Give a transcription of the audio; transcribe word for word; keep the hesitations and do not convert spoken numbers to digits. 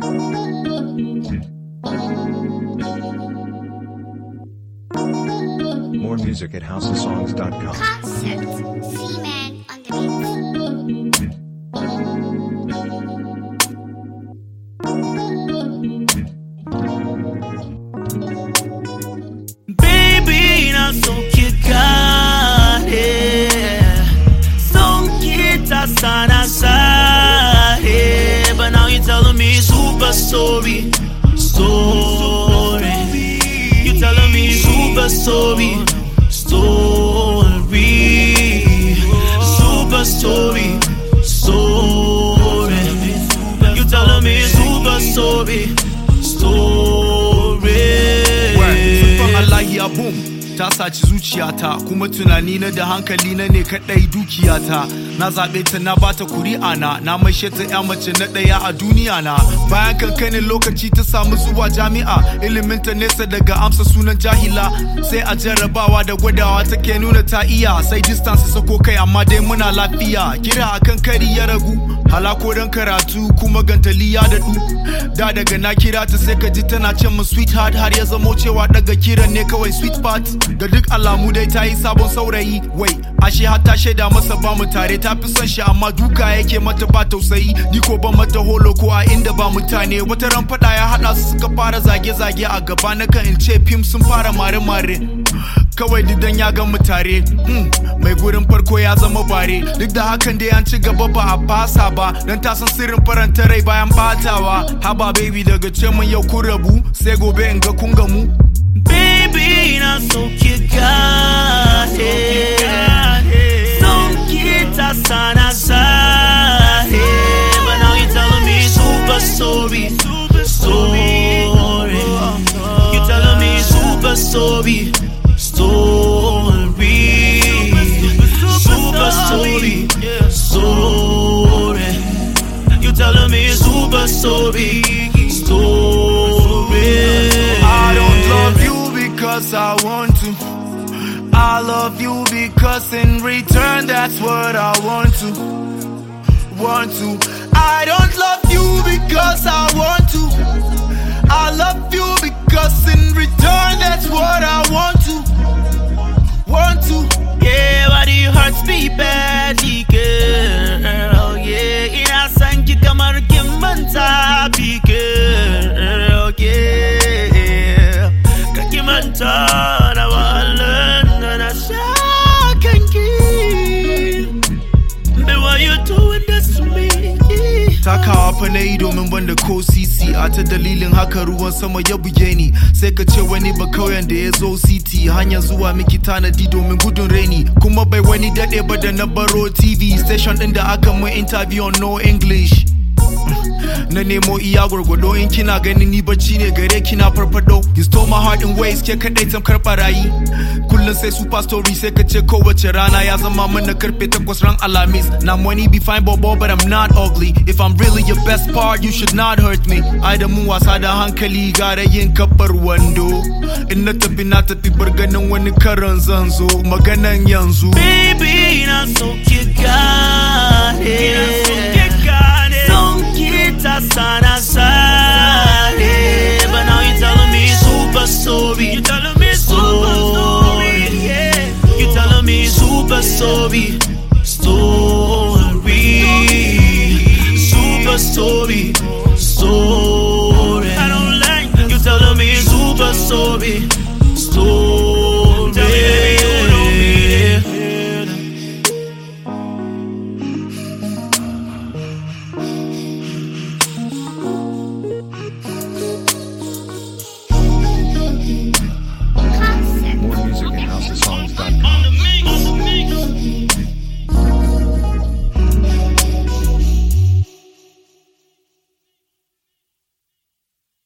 More music at house of songs dot com. Concept, C-Man on the beat. Baby, na so ki gane, son kita sana sahe, but now you telling me super story, story. You telling me super story, story, super story, story. You telling me super story, story. Allah ya boom ta saci zuciyata kuma tunani na da hankali na ne kadai dukiyata na zabe ta na bata kuri'a na na maishe ta ya mace na daya a duniya na bayan kankanin lokaci ta samu zuwa jami'a ilimin ta nesa daga amsa sunan jahila sai a jarrabawa da gwadawa take nuna ta iya sai distance sako kai amma dai muna lafiya kira akan kari ya ragu halako dan karatu kuma gantali ya dadu da daga na kira ta sai ka ji tana ce mu sweetheart har ya zamo cewa daga kiran ne kawai sweet part ga duk alamu dai ta yi sabon saurayi wai ashe har ta shaida masa ba mu tare ta fi son shi amma duka yake mata ba tausayi ni ko ban mata holo ko a inda ba mutane wata ran fada ya hada su suka fara zage-zage a gaba na kan in ce fim sun fara mare-mare kawai didan ya ga mu tare hmm. mai gurin farko ya zama bare duk da hakan dai an ci gaba ba a fasa ba dan ta san sirrin faranta rai bayan batawa haba baby daga ce mun yau kun rabu sai gobe in ga kun gamu baby na so ki gane son kita sana sahe but now you telling me super story story you telling me super story story super story story you telling me super story story I don't love you because I want to I love you because in return that's what I want to want to I don't love you because I want to I love you because in return that's what I want to want to yeah but it hurts me badly girl yeah ina san ki kamar kin manta bi girl yeah ka ki manta na wallan na shakanki but why you doing this to me takawa fa na yi domin banda ko sisi a ta dalilin haka ruwan sama ya buge ni sai ka ce wani ba kauyen da ya zo city hanyar zuwa miki tanadi domin gudun reni kuma bai wani dade ba da na baro tv station din da aka mun interview on no english na nemo iya gwargwado in kina ganin ni bacci ne gare kina farfado you stole my heart in ways ke kadai tamkar barayi kullun sai super story sai ka ce kowace rana ya zama mana karfe takwas ran alamis na money be fine bobo but I'm not ugly if I'm really your best part you should not hurt me ai da mun wasa da hankali gara yin kafar wando in na tafi na tafi barganin wani karan zan zo maganan yanzu baby na so ki gane son kita sana sahe but now you telling me super story you telling me super story yeah you telling me super story story super story story I don't like you telling me super story